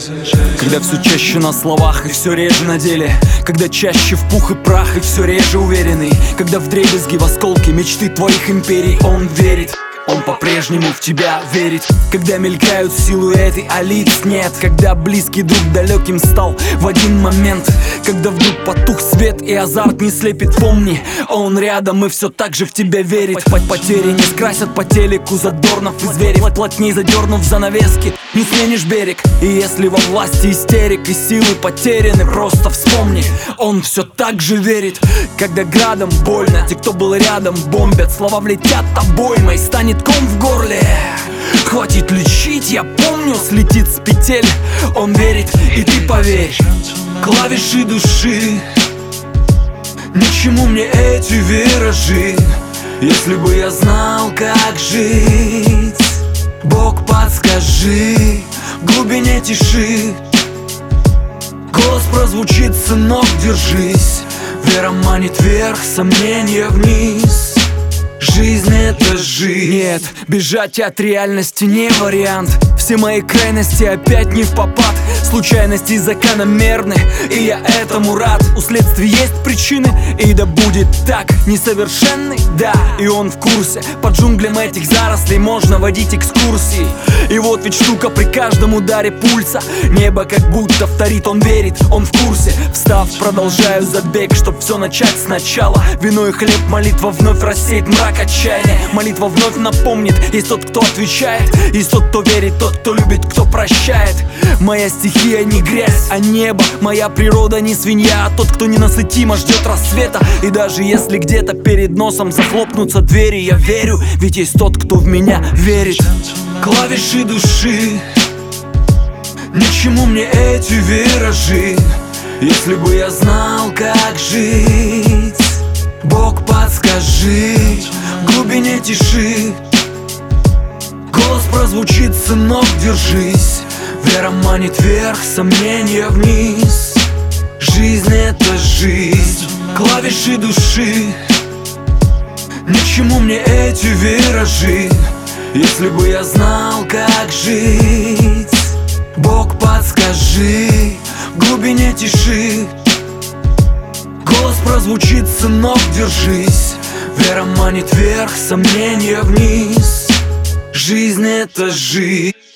Когда все чаще на словах и все реже на деле, когда чаще в пух и прах и все реже уверенный, когда вдребезги в осколки мечты твоих империй он верит. Он по-прежнему в тебя верит. Когда мелькают силуэты, а лиц нет. Когда близкий друг далеким стал в один момент. Когда вдруг потух свет и азарт не слепит. Помни, он рядом и все так же в тебя верит. Потери не скрасят по телеку задорнов и зверей. Плотней задернув занавески, не сменишь берег. И если во власти истерик и силы потеряны, просто вспомни, он все так же верит. Когда градом больно, те, кто был рядом, бомбят. Слова влетят обоймой, станет ком в горле. Хватит лечить, я помню, слетит с петель. Он верит, и ты поверь. Клавиши души, ни к чему мне эти виражи. Если бы я знал, как жить, Бог, подскажи. В глубине тиши голос прозвучит: сынок, держись. Вера манит вверх, сомнения вниз. Жизнь — это жизнь. Нет, бежать от реальности не вариант. Все мои крайности опять не в попад. Случайности закономерны, и я этому рад. У следствия есть причины, и да будет так. Несовершенный, да, и он в курсе. По джунглям этих зарослей можно водить экскурсии. И вот ведь штука при каждом ударе пульса. Небо как будто вторит, он верит, он в курсе. Встав, продолжаю забег, чтоб все начать сначала. Вино и хлеб, молитва вновь рассеет мрак отчаяния. Молитва вновь напомнит: есть тот, кто отвечает, есть тот, кто верит, тот, кто любит, кто прощает. Моя стихия не грязь, а небо. Моя природа не свинья, а тот, кто ненасытимо ждет рассвета. И даже если где-то перед носом захлопнутся двери, я верю, ведь есть тот, кто в меня верит. Клавиши души, ни к чему мне эти виражи. Если бы я знал, как жить, Бог, подскажи. В глубине тиши голос прозвучит: сынок, держись. Вера манит вверх, сомнения вниз. Жизнь — это жизнь. Клавиши души, ни к чему мне эти виражи. Если бы я знал, как жить, Бог, подскажи. В глубине тиши голос прозвучит: сынок, держись. Вера манит вверх, сомнения вниз. Жизнь — это жизнь.